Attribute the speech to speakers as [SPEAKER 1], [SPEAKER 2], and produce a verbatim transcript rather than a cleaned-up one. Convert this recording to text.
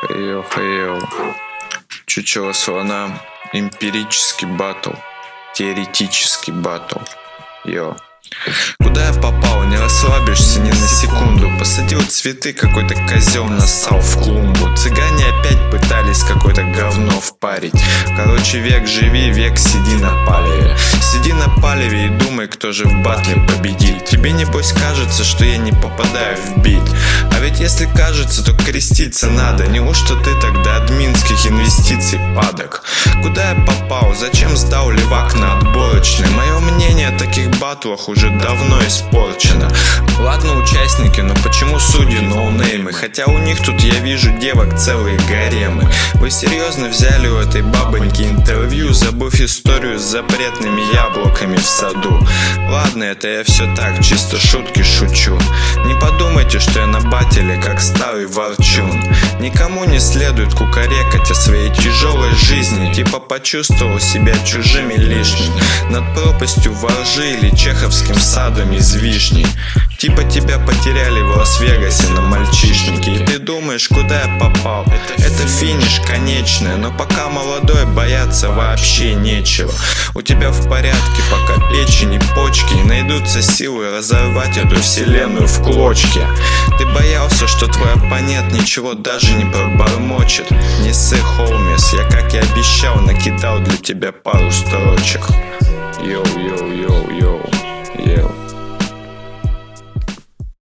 [SPEAKER 1] Хейо, хейо. Чучело слона. Эмпирический батл. Теоретический батл. Йо. Куда я попал? Не расслабишься ни на секунду. Посадил цветы, какой-то козел нассал в клумбу. Цыгане опять пытались какое-то говно впарить. Короче, век живи, век сиди на палеве. Сиди на палеве и думай, кто же в батле победит. Тебе небось кажется, что я не попадаю в бит. А ведь если кажется, то креститься надо. Неужто ты тогда админских инвестиций падок? Куда я попал? Зачем сдал левак на отборочный? Мое мнение о таких батлах уже давно испорчено. Ладно участники, но почему судьи ноунеймы? Хотя у них тут я вижу девок целые гаремы. Вы серьезно взяли у этой бабоньки интервью, забыв историю с запретными яблоками в саду? Ладно, это я все так, чисто шутки шучу. Не подумайте, что я на батле как старый ворчун. Никому не следует кукарекать о своей тяжелой жизни. Типа почувствовал себя чужим и лишним над пропастью воржи или чеховским садом из вишни. Типа тебя потеряли в Лас-Вегасе на мальчишнике, и ты думаешь, куда я попал? Это финиш конечное, но пока молодой, бояться вообще нечего. У тебя в порядке пока печень и почки, и найдутся силы разорвать эту вселенную в клочья. Ты боялся, что твой оппонент ничего даже не пробормочет. Не ссы, хоумис, я, как и обещал, накидал для тебя пару строчек. Йоу, йоу, йоу, йоу.